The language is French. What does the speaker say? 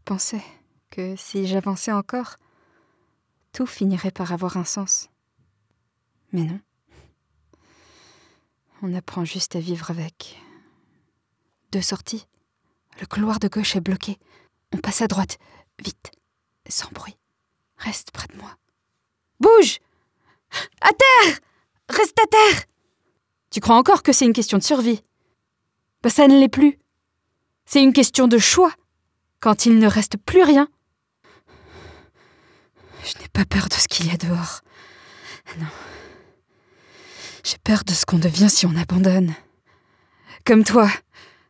pensais que si j'avançais encore, tout finirait par avoir un sens. Mais non. On apprend juste à vivre avec. 2 sorties. Le couloir de gauche est bloqué. On passe à droite. Vite. Sans bruit. Reste près de moi. Bouge! À terre! Reste à terre! Tu crois encore que c'est une question de survie? Bah, ça ne l'est plus. C'est une question de choix. Quand il ne reste plus rien. Je n'ai pas peur de ce qu'il y a dehors. Non. J'ai peur de ce qu'on devient si on abandonne. Comme toi,